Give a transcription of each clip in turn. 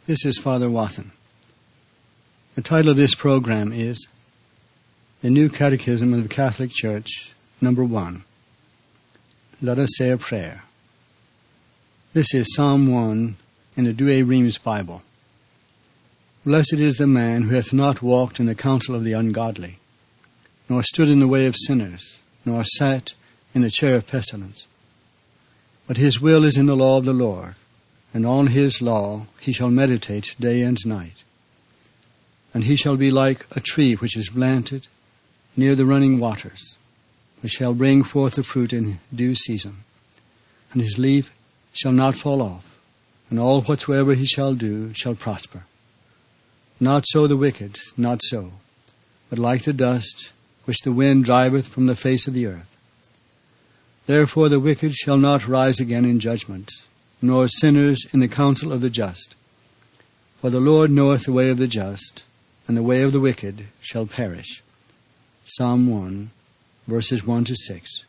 This is Father Wathen. The title of this program is The New Catechism of the Catholic Church, number 1. Let us say a prayer. This is Psalm 1 in the Douay Rheims Bible. Blessed is the man who hath not walked in the counsel of the ungodly, nor stood in the way of sinners, nor sat in the chair of pestilence. But his will is in the law of the Lord, and on his law he shall meditate day and night. And he shall be like a tree which is planted near the running waters, which shall bring forth the fruit in due season. And his leaf shall not fall off, and all whatsoever he shall do shall prosper. Not so the wicked, not so, but like the dust which the wind driveth from the face of the earth. Therefore the wicked shall not rise again in judgment, nor sinners in the counsel of the just. For the Lord knoweth the way of the just, and the way of the wicked shall perish. Psalm 1, verses 1 to 6.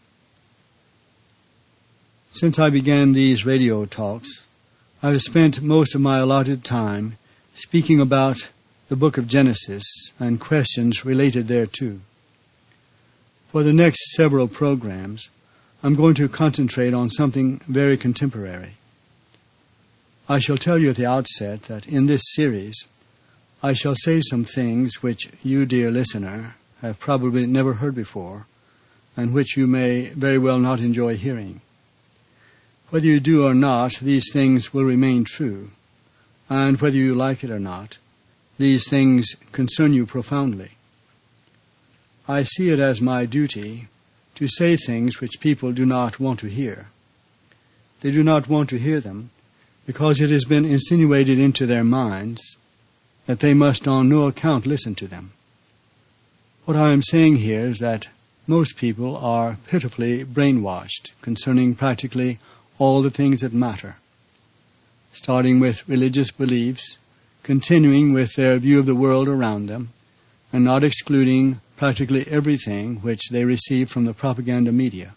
Since I began these radio talks, I have spent most of my allotted time speaking about the book of Genesis and questions related thereto. For the next several programs, I'm going to concentrate on something very contemporary. I shall tell you at the outset that in this series, I shall say some things which you, dear listener, have probably never heard before, and which you may very well not enjoy hearing. Whether you do or not, these things will remain true, and whether you like it or not, these things concern you profoundly. I see it as my duty to say things which people do not want to hear. They do not want to hear them because it has been insinuated into their minds that they must on no account listen to them. What I am saying here is that most people are pitifully brainwashed concerning practically all the things that matter, starting with religious beliefs, continuing with their view of the world around them, and not excluding practically everything which they receive from the propaganda media.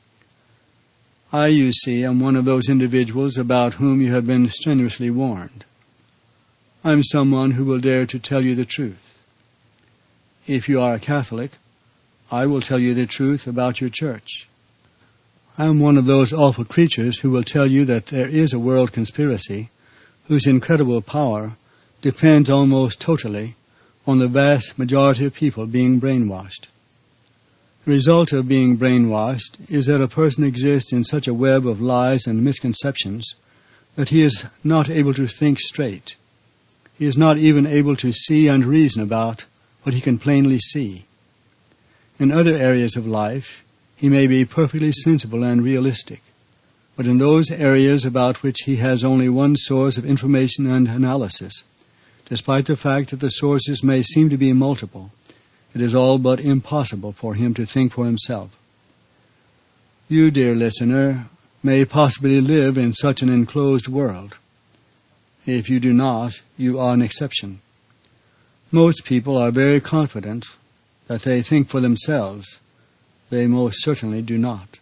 I, you see, am one of those individuals about whom you have been strenuously warned. I am someone who will dare to tell you the truth. If you are a Catholic, I will tell you the truth about your church. I am one of those awful creatures who will tell you that there is a world conspiracy whose incredible power depends almost totally on the vast majority of people being brainwashed. The result of being brainwashed is that a person exists in such a web of lies and misconceptions that he is not able to think straight. He is not even able to see and reason about what he can plainly see. In other areas of life, he may be perfectly sensible and realistic, but in those areas about which he has only one source of information and analysis, despite the fact that the sources may seem to be multiple, it is all but impossible for him to think for himself. You, dear listener, may possibly live in such an enclosed world. If you do not, you are an exception. Most people are very confident that they think for themselves. They most certainly do not.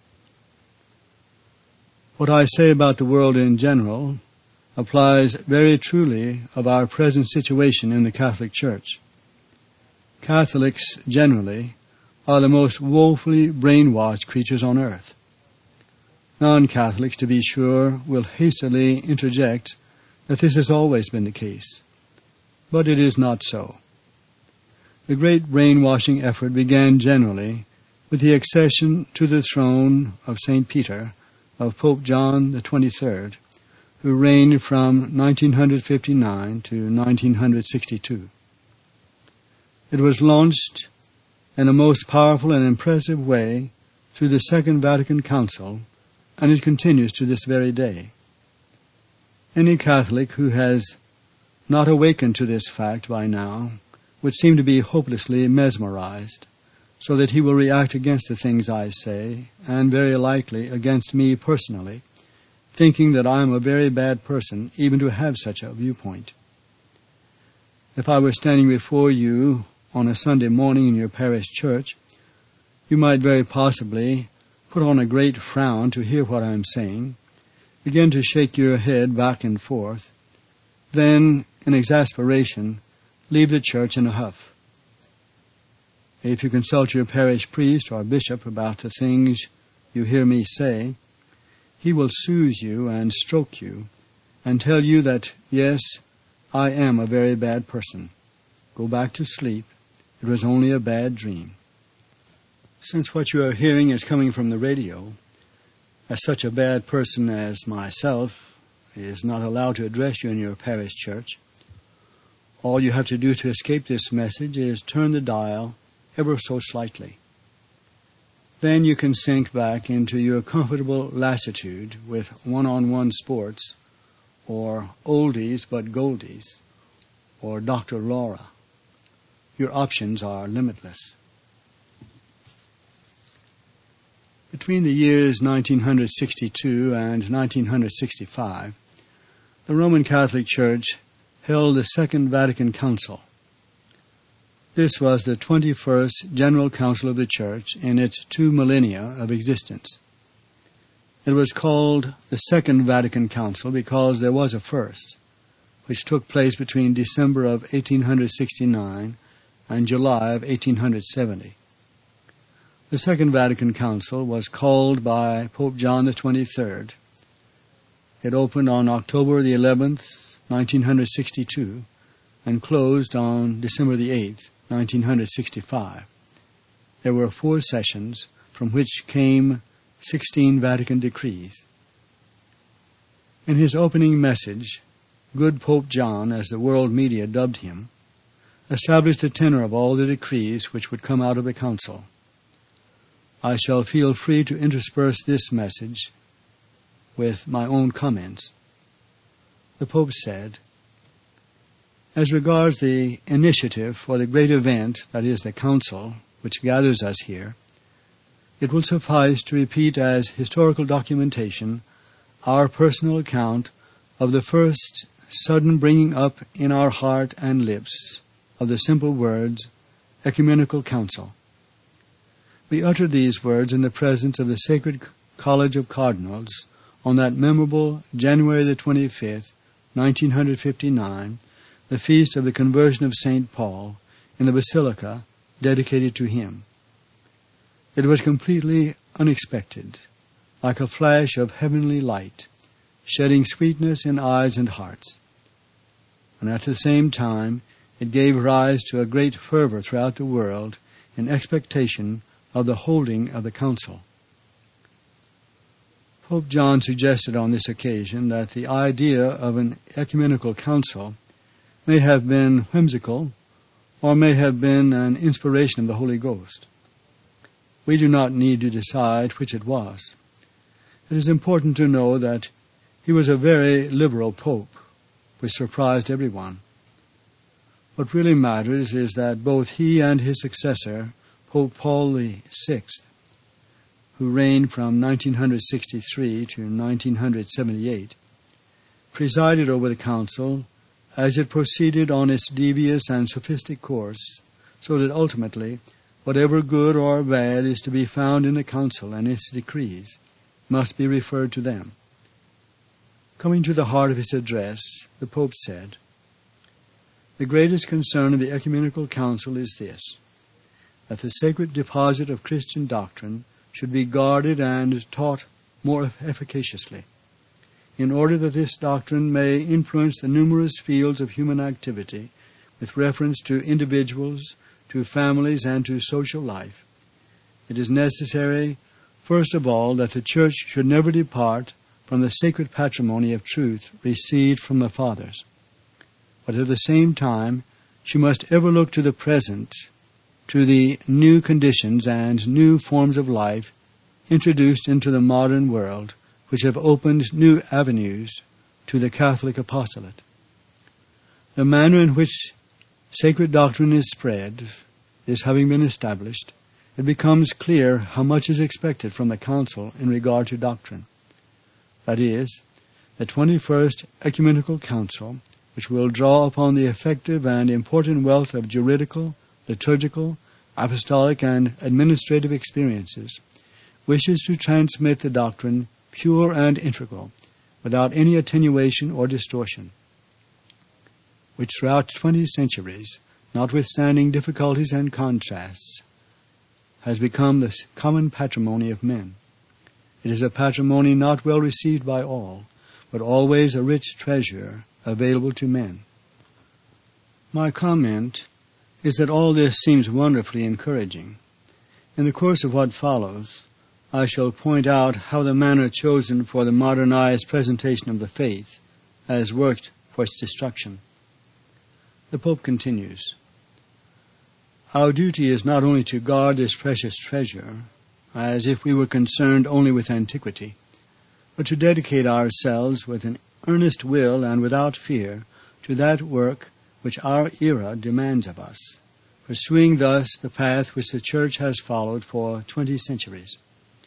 What I say about the world in general applies very truly of our present situation in the Catholic Church. Catholics, generally, are the most woefully brainwashed creatures on earth. Non-Catholics, to be sure, will hastily interject that this has always been the case. But it is not so. The great brainwashing effort began generally with the accession to the throne of St. Peter of Pope John the 23rd, who reigned from 1959 to 1962. It was launched in a most powerful and impressive way through the Second Vatican Council, and it continues to this very day. Any Catholic who has not awakened to this fact by now would seem to be hopelessly mesmerized, so that he will react against the things I say, and very likely against me personally, thinking that I am a very bad person even to have such a viewpoint. If I were standing before you on a Sunday morning in your parish church, you might very possibly put on a great frown to hear what I am saying, begin to shake your head back and forth, then, in exasperation, leave the church in a huff. If you consult your parish priest or bishop about the things you hear me say, he will soothe you and stroke you and tell you that, yes, I am a very bad person. Go back to sleep. It was only a bad dream. Since what you are hearing is coming from the radio, as such a bad person as myself is not allowed to address you in your parish church, all you have to do to escape this message is turn the dial ever so slightly. Then you can sink back into your comfortable lassitude with one-on-one sports, or oldies but goldies, or Dr. Laura. Your options are limitless. Between the years 1962 and 1965, the Roman Catholic Church held the Second Vatican Council. This was the 21st General Council of the Church in its 2 millennia of existence. It was called the Second Vatican Council because there was a first, which took place between December of 1869 and July of 1870. The Second Vatican Council was called by Pope John XXIII. It opened on October the 11th, 1962, and closed on December the 8th, 1965. There were 4 sessions, from which came 16 Vatican decrees. In his opening message, Good Pope John, as the world media dubbed him, established the tenor of all the decrees which would come out of the council. I shall feel free to intersperse this message with my own comments. The Pope said, as regards the initiative for the great event, that is the Council, which gathers us here, it will suffice to repeat as historical documentation our personal account of the first sudden bringing up in our heart and lips of the simple words, Ecumenical Council. We uttered these words in the presence of the Sacred College of Cardinals on that memorable January the 25th, 1959, the feast of the conversion of St. Paul, in the basilica dedicated to him. It was completely unexpected, like a flash of heavenly light, shedding sweetness in eyes and hearts. And at the same time, it gave rise to a great fervor throughout the world in expectation of the holding of the council. Pope John suggested on this occasion that the idea of an ecumenical council may have been whimsical or may have been an inspiration of the Holy Ghost. We do not need to decide which it was. It is important to know that he was a very liberal pope, which surprised everyone. What really matters is that both he and his successor, Pope Paul VI, who reigned from 1963 to 1978, presided over the council as it proceeded on its devious and sophistic course, so that ultimately, whatever good or bad is to be found in the council and its decrees must be referred to them. Coming to the heart of his address, the Pope said, the greatest concern of the Ecumenical Council is this, that the sacred deposit of Christian doctrine should be guarded and taught more efficaciously, in order that this doctrine may influence the numerous fields of human activity with reference to individuals, to families, and to social life. It is necessary, first of all, that the Church should never depart from the sacred patrimony of truth received from the Fathers. But at the same time, she must ever look to the present, to the new conditions and new forms of life introduced into the modern world, which have opened new avenues to the Catholic apostolate. The manner in which sacred doctrine is spread, this having been established, it becomes clear how much is expected from the Council in regard to doctrine. That is, the 21st Ecumenical Council, which will draw upon the effective and important wealth of juridical, liturgical, apostolic, and administrative experiences, wishes to transmit the doctrine pure and integral, without any attenuation or distortion. which throughout 20 centuries, notwithstanding difficulties and contrasts, has become the common patrimony of men. It is a patrimony not well received by all, but always a rich treasure available to men. My comment is that all this seems wonderfully encouraging. In the course of what follows, I shall point out how the manner chosen for the modernized presentation of the faith has worked for its destruction. The Pope continues, "Our duty is not only to guard this precious treasure, as if we were concerned only with antiquity, but to dedicate ourselves with an earnest will and without fear to that work which our era demands of us, pursuing thus the path which the Church has followed for 20 centuries.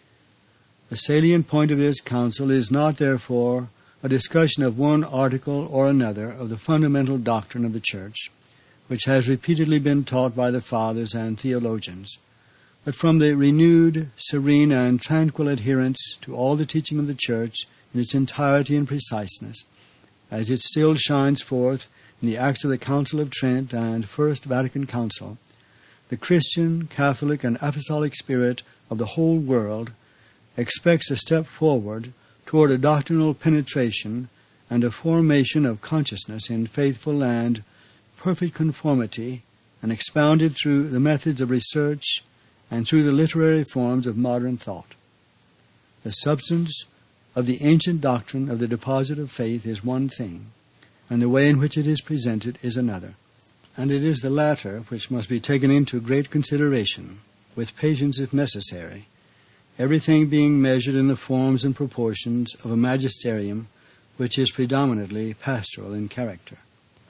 The salient point of this council is not, therefore, a discussion of one article or another of the fundamental doctrine of the Church, which has repeatedly been taught by the Fathers and theologians, but from the renewed, serene, and tranquil adherence to all the teaching of the Church in its entirety and preciseness, as it still shines forth in the Acts of the Council of Trent and First Vatican Council, the Christian, Catholic, and Apostolic spirit of the whole world expects a step forward toward a doctrinal penetration and a formation of consciousness in faithful and perfect conformity, and expounded through the methods of research and through the literary forms of modern thought. The substance of the ancient doctrine of the deposit of faith is one thing, and the way in which it is presented is another. And it is the latter which must be taken into great consideration, with patience if necessary, everything being measured in the forms and proportions of a magisterium which is predominantly pastoral in character.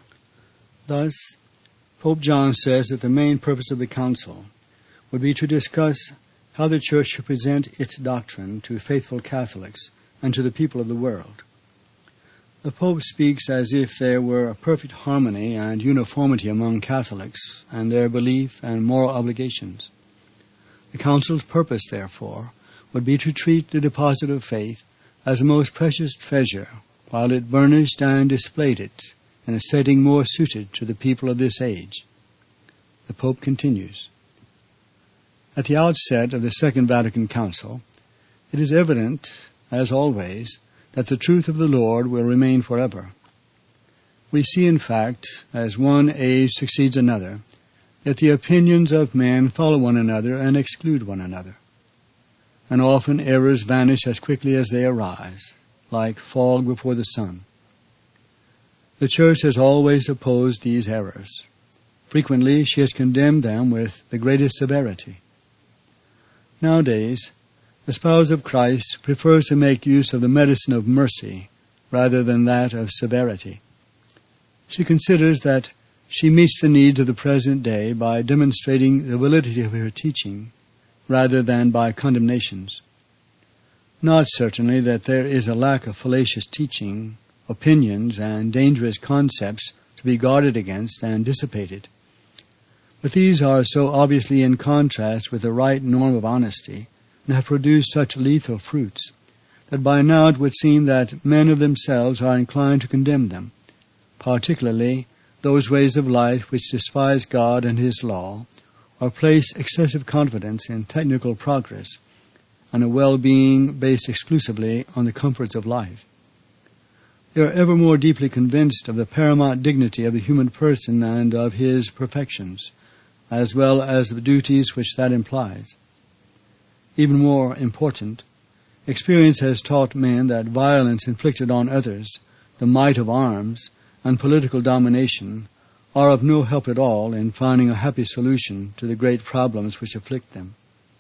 Thus, Pope John says that the main purpose of the Council would be to discuss how the Church should present its doctrine to faithful Catholics and to the people of the world. The Pope speaks as if there were a perfect harmony and uniformity among Catholics and their belief and moral obligations. The Council's purpose, therefore, would be to treat the deposit of faith as a most precious treasure, while it burnished and displayed it in a setting more suited to the people of this age. The Pope continues, "At the outset of the Second Vatican Council, it is evident, as always, that the truth of the Lord will remain forever. We see, in fact, as one age succeeds another, that the opinions of men follow one another and exclude one another. And often errors vanish as quickly as they arise, like fog before the sun. The Church has always opposed these errors. Frequently she has condemned them with the greatest severity. Nowadays, the spouse of Christ prefers to make use of the medicine of mercy rather than that of severity. She considers that she meets the needs of the present day by demonstrating the validity of her teaching rather than by condemnations. Not certainly that there is a lack of fallacious teaching, opinions, and dangerous concepts to be guarded against and dissipated. But these are so obviously in contrast with the right norm of honesty and have produced such lethal fruits that by now it would seem that men of themselves are inclined to condemn them, particularly those ways of life which despise God and His law, or place excessive confidence in technical progress and a well-being based exclusively on the comforts of life. They are ever more deeply convinced of the paramount dignity of the human person and of his perfections, as well as the duties which that implies. Even more important, experience has taught men that violence inflicted on others, the might of arms, and political domination are of no help at all in finding a happy solution to the great problems which afflict them.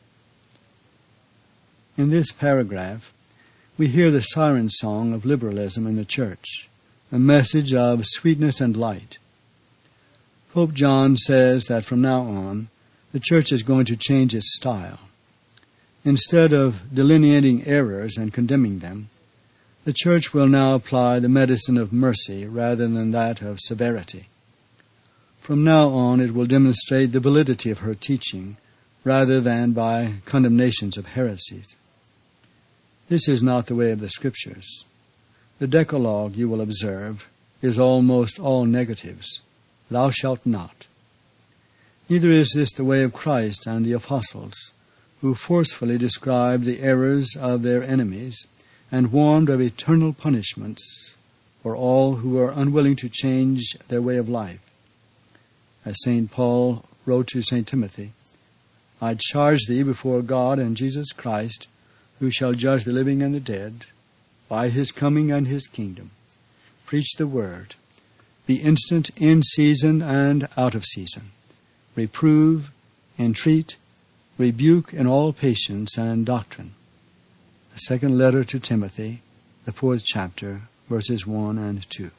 In this paragraph, we hear the siren song of liberalism in the Church, a message of sweetness and light. Pope John says that from now on, the Church is going to change its style. Instead of delineating errors and condemning them, the Church will now apply the medicine of mercy rather than that of severity. From now on, it will demonstrate the validity of her teaching rather than by condemnations of heresies. This is not the way of the Scriptures. The Decalogue, you will observe, is almost all negatives. Thou shalt not. Neither is this the way of Christ and the apostles, who forcefully described the errors of their enemies and warned of eternal punishments for all who are unwilling to change their way of life. As St. Paul wrote to St. Timothy, I charge thee before God and Jesus Christ, who shall judge the living and the dead, by his coming and his kingdom. Preach the word. Be instant in season and out of season. Reprove, entreat, rebuke in all patience and doctrine. The second letter to Timothy, the 4th chapter, verses 1 and 2.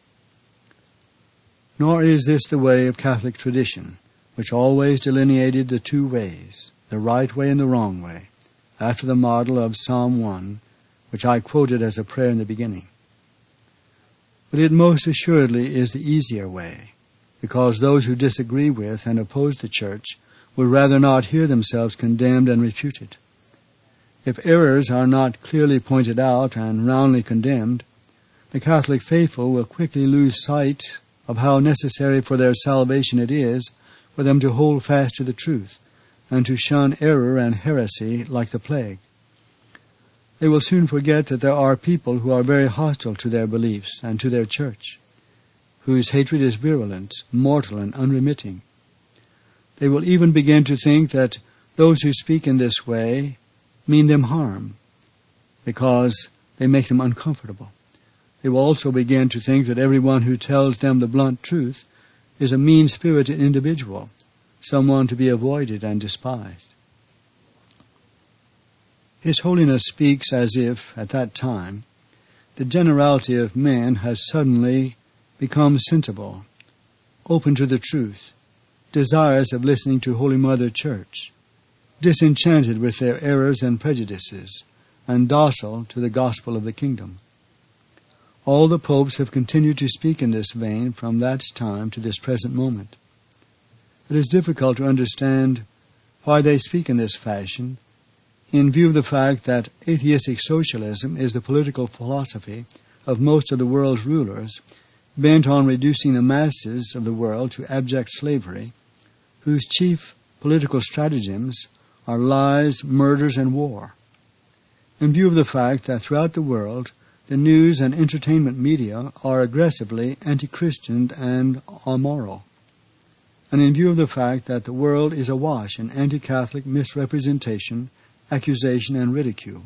Nor is this the way of Catholic tradition, which always delineated the two ways, the right way and the wrong way, after the model of Psalm 1, which I quoted as a prayer in the beginning. But it most assuredly is the easier way, because those who disagree with and oppose the Church would rather not hear themselves condemned and refuted. If errors are not clearly pointed out and roundly condemned, the Catholic faithful will quickly lose sight of how necessary for their salvation it is for them to hold fast to the truth and to shun error and heresy like the plague. They will soon forget that there are people who are very hostile to their beliefs and to their Church, whose hatred is virulent, mortal, and unremitting. They will even begin to think that those who speak in this way mean them harm, because they make them uncomfortable. They will also begin to think that everyone who tells them the blunt truth is a mean-spirited individual, someone to be avoided and despised. His Holiness speaks as if, at that time, the generality of men has suddenly become sensible, open to the truth, desirous of listening to Holy Mother Church, disenchanted with their errors and prejudices, and docile to the gospel of the kingdom. All the popes have continued to speak in this vein from that time to this present moment. It is difficult to understand why they speak in this fashion, in view of the fact that atheistic socialism is the political philosophy of most of the world's rulers, bent on reducing the masses of the world to abject slavery, whose chief political stratagems are lies, murders, and war. In view of the fact that throughout the world, the news and entertainment media are aggressively anti-Christian and amoral, and in view of the fact that the world is awash in anti-Catholic misrepresentation, accusation, and ridicule.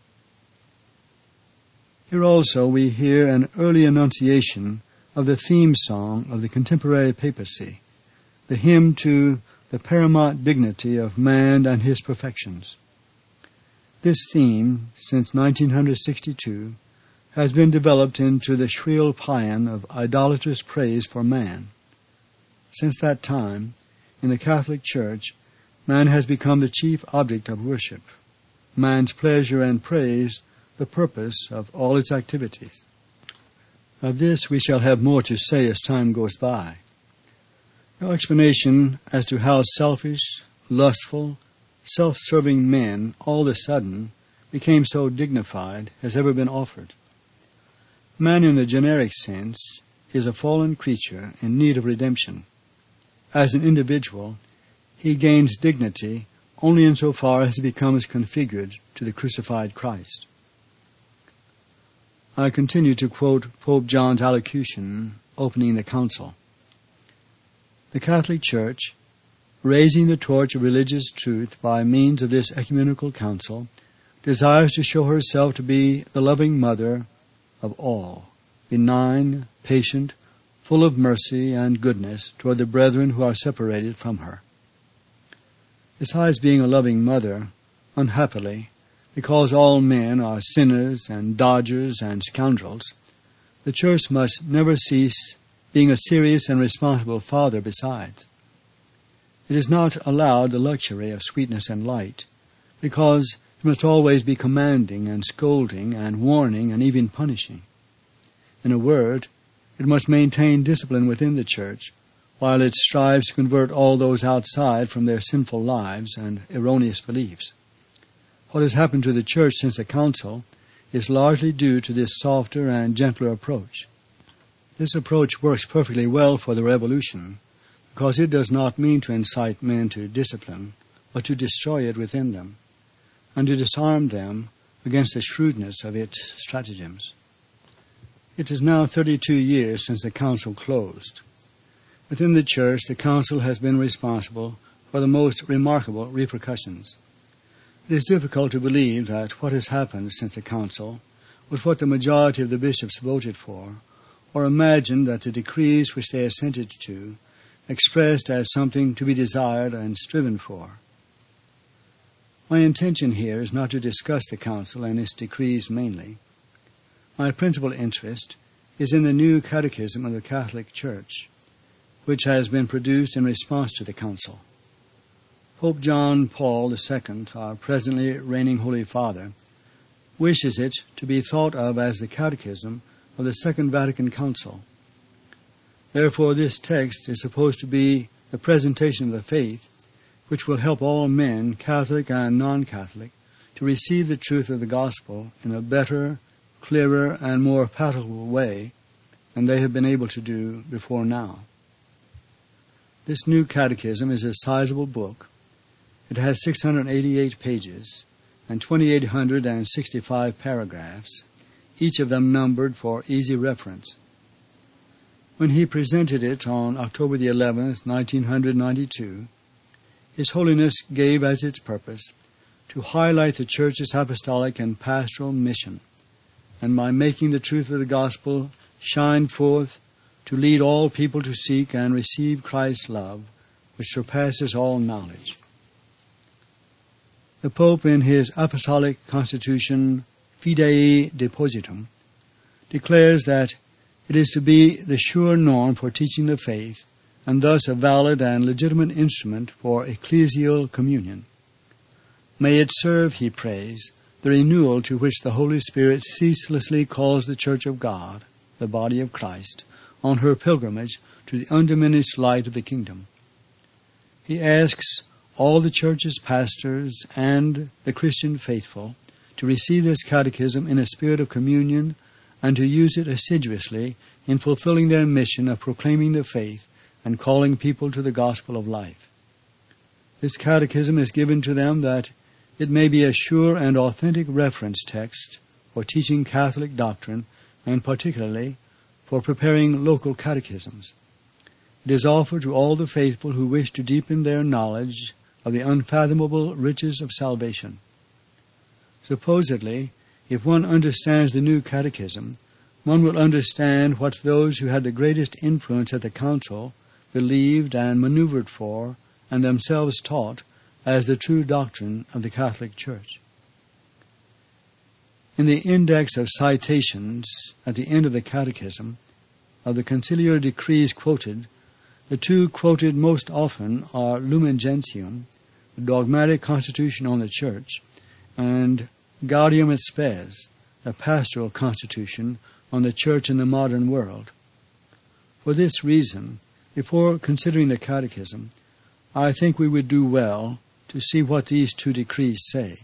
Here also we hear an early enunciation of the theme song of the contemporary papacy, the hymn to the paramount dignity of man and his perfections. This theme, since 1962, has been developed into the shrill paean of idolatrous praise for man. Since that time, in the Catholic Church, man has become the chief object of worship, man's pleasure and praise the purpose of all its activities. Of this we shall have more to say as time goes by. No explanation as to how selfish, lustful, self-serving men all of a sudden became so dignified has ever been offered. Man in the generic sense is a fallen creature in need of redemption. As an individual, he gains dignity only insofar as he becomes configured to the crucified Christ. I continue to quote Pope John's allocution opening the council. The Catholic Church, raising the torch of religious truth by means of this ecumenical council, desires to show herself to be the loving mother of all, benign, patient, full of mercy and goodness toward the brethren who are separated from her. Besides being a loving mother, unhappily, because all men are sinners and dodgers and scoundrels, the Church must never cease being a serious and responsible father besides. It is not allowed the luxury of sweetness and light, because it must always be commanding and scolding and warning and even punishing. In a word, it must maintain discipline within the Church, while it strives to convert all those outside from their sinful lives and erroneous beliefs. What has happened to the Church since the Council is largely due to this softer and gentler approach. This approach works perfectly well for the revolution, because it does not mean to incite men to discipline, but to destroy it within them, and to disarm them against the shrewdness of its stratagems. It is now 32 years since the council closed. Within the church, the council has been responsible for the most remarkable repercussions. It is difficult to believe that what has happened since the council was what the majority of the bishops voted for, or imagine that the decrees which they assented to expressed as something to be desired and striven for. My intention here is not to discuss the council and its decrees mainly. My principal interest is in the new Catechism of the Catholic Church, which has been produced in response to the council. Pope John Paul II, our presently reigning Holy Father, wishes it to be thought of as the Catechism of the Second Vatican Council. Therefore, this text is supposed to be the presentation of the faith, which will help all men, Catholic and non-Catholic, to receive the truth of the gospel in a better, clearer, and more palatable way than they have been able to do before now. This new catechism is a sizable book. It has 688 pages and 2,865 paragraphs, each of them numbered for easy reference. When he presented it on October the 11th, 1992, His Holiness gave as its purpose to highlight the Church's apostolic and pastoral mission, and by making the truth of the gospel shine forth, to lead all people to seek and receive Christ's love, which surpasses all knowledge. The Pope, in his apostolic constitution Fidei Depositum, declares that it is to be the sure norm for teaching the faith, and thus a valid and legitimate instrument for ecclesial communion. May it serve, he prays, the renewal to which the Holy Spirit ceaselessly calls the Church of God, the body of Christ, on her pilgrimage to the undiminished light of the kingdom. He asks all the Church's pastors and the Christian faithful to receive this catechism in a spirit of communion and to use it assiduously in fulfilling their mission of proclaiming the faith and calling people to the gospel of life. This catechism is given to them that it may be a sure and authentic reference text for teaching Catholic doctrine, and particularly for preparing local catechisms. It is offered to all the faithful who wish to deepen their knowledge of the unfathomable riches of salvation. Supposedly, if one understands the new catechism, one will understand what those who had the greatest influence at the council believed and maneuvered for and themselves taught as the true doctrine of the Catholic Church. In the index of citations at the end of the catechism, of the conciliar decrees quoted, the two quoted most often are Lumen Gentium, the dogmatic constitution on the Church, and Gaudium et Spes, the pastoral constitution on the Church in the modern world. For this reason, before considering the catechism, I think we would do well to see what these two decrees say.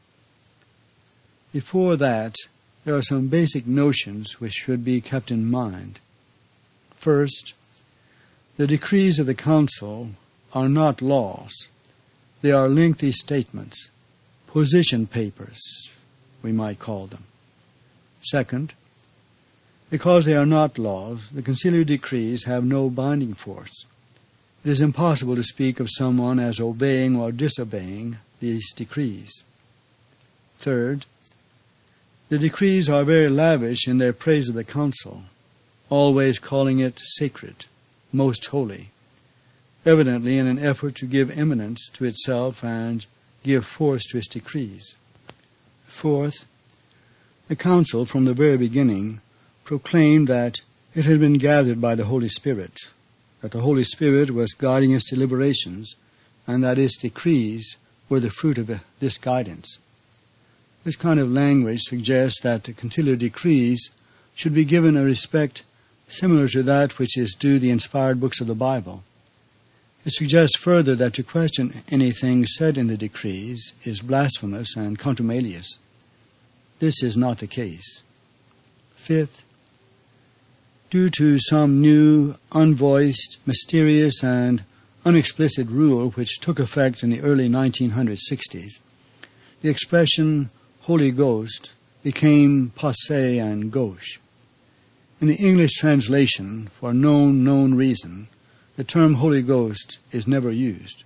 Before that, there are some basic notions which should be kept in mind. First, the decrees of the Council are not laws. They are lengthy statements, position papers, we might call them. Second, because they are not laws, the conciliar decrees have no binding force. It is impossible to speak of someone as obeying or disobeying these decrees. Third, the decrees are very lavish in their praise of the Council, always calling it sacred, most holy, evidently in an effort to give eminence to itself and give force to its decrees. Fourth, the Council from the very beginning proclaimed that it had been gathered by the Holy Spirit, that the Holy Spirit was guiding its deliberations, and that its decrees were the fruit of this guidance. This kind of language suggests that the conciliar decrees should be given a respect similar to that which is due the inspired books of the Bible. It suggests further that to question anything said in the decrees is blasphemous and contumelious. This is not the case. Fifth, due to some new, unvoiced, mysterious, and unexplicit rule which took effect in the early 1960s, the expression Holy Ghost became passé and gauche. In the English translation, for no known reason, the term Holy Ghost is never used.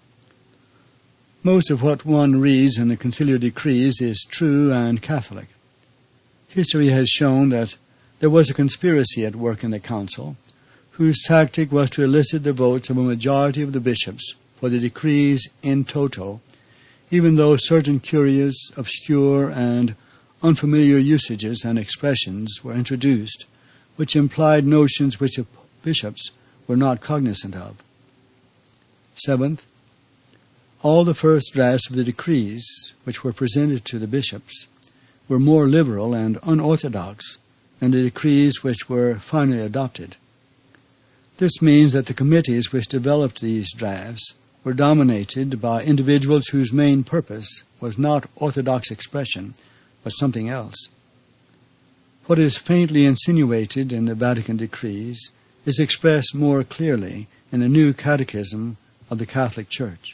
Most of what one reads in the conciliar decrees is true and Catholic. History has shown that there was a conspiracy at work in the council, whose tactic was to elicit the votes of a majority of the bishops for the decrees in toto, even though certain curious, obscure, and unfamiliar usages and expressions were introduced, which implied notions which the bishops were not cognizant of. Seventh, all the first drafts of the decrees, which were presented to the bishops, were more liberal and unorthodox than the decrees which were finally adopted. This means that the committees which developed these drafts were dominated by individuals whose main purpose was not orthodox expression, but something else. What is faintly insinuated in the Vatican decrees is expressed more clearly in the new catechism of the Catholic Church.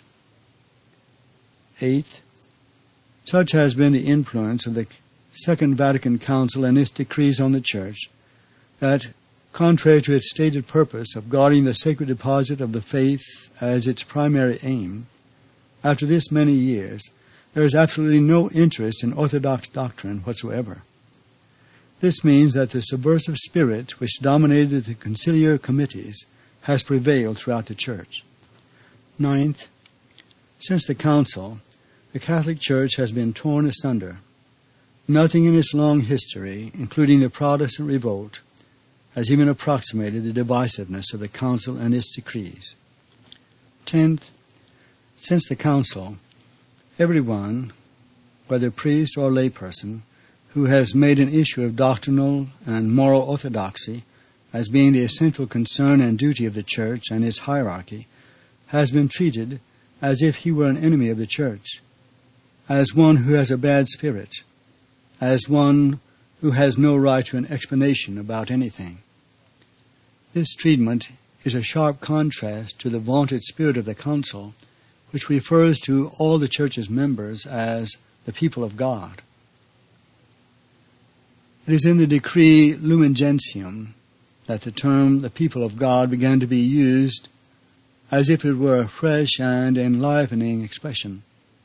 Eighth, such has been the influence of the Second Vatican Council and its decrees on the Church that, contrary to its stated purpose of guarding the sacred deposit of the faith as its primary aim, after this many years, there is absolutely no interest in orthodox doctrine whatsoever. This means that the subversive spirit which dominated the conciliar committees has prevailed throughout the Church. Ninth, since the Council, the Catholic Church has been torn asunder. Nothing in its long history, including the Protestant revolt, has even approximated the divisiveness of the Council and its decrees. 10th, since the Council, everyone, whether priest or layperson, who has made an issue of doctrinal and moral orthodoxy as being the essential concern and duty of the Church and its hierarchy, has been treated as if he were an enemy of the Church, as one who has a bad spirit, as one who has no right to an explanation about anything. This treatment is a sharp contrast to the vaunted spirit of the Council, which refers to all the Church's members as the people of God. It is in the decree Lumen Gentium that the term the people of God began to be used as if it were a fresh and enlivening expression.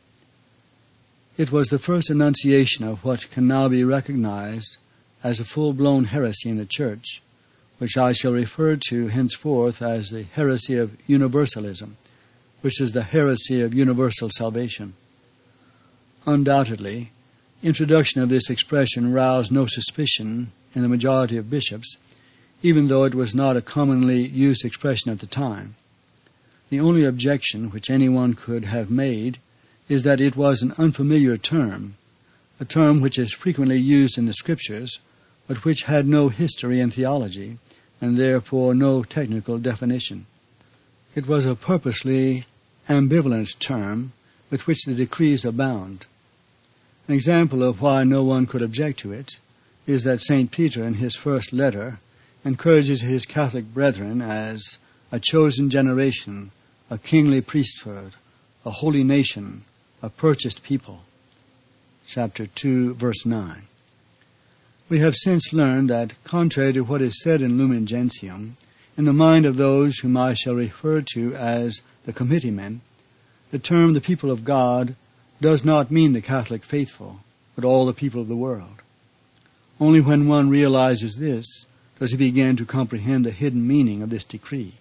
It was the first enunciation of what can now be recognized as a full-blown heresy in the Church, which I shall refer to henceforth as the heresy of universalism, which is the heresy of universal salvation. Undoubtedly, introduction of this expression roused no suspicion in the majority of bishops, even though it was not a commonly used expression at the time. The only objection which anyone could have made is that it was an unfamiliar term, a term which is frequently used in the Scriptures, but which had no history and theology, and therefore no technical definition. It was a purposely ambivalent term with which the decrees abound. An example of why no one could object to it is that St. Peter in his first letter encourages his Catholic brethren as a chosen generation, a kingly priesthood, a holy nation, a purchased people. Chapter 2, verse 9. We have since learned that, contrary to what is said in Lumen Gentium, in the mind of those whom I shall refer to as the committeemen, the term the people of God does not mean the Catholic faithful, but all the people of the world. Only when one realizes this does he begin to comprehend the hidden meaning of this decree.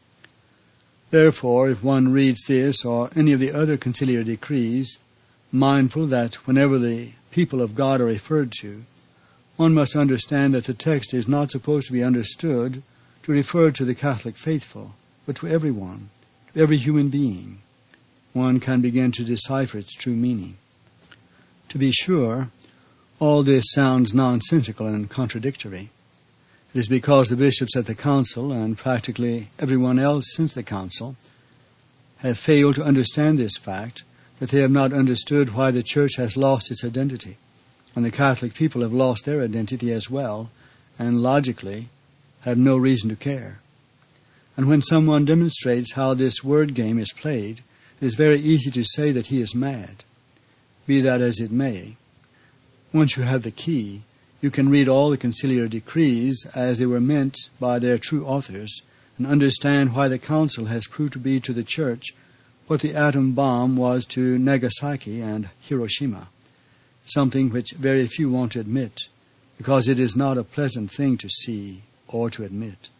Therefore, if one reads this or any of the other conciliar decrees, mindful that whenever the people of God are referred to, one must understand that the text is not supposed to be understood to refer to the Catholic faithful, but to everyone, to every human being, one can begin to decipher its true meaning. To be sure, all this sounds nonsensical and contradictory. It is because the bishops at the Council, and practically everyone else since the Council, have failed to understand this fact, that they have not understood why the Church has lost its identity, and the Catholic people have lost their identity as well, and logically, have no reason to care. And when someone demonstrates how this word game is played, it is very easy to say that he is mad. Be that as it may, once you have the key, you can read all the conciliar decrees as they were meant by their true authors and understand why the council has proved to be to the church what the atom bomb was to Nagasaki and Hiroshima, something which very few want to admit, because it is not a pleasant thing to see or to admit.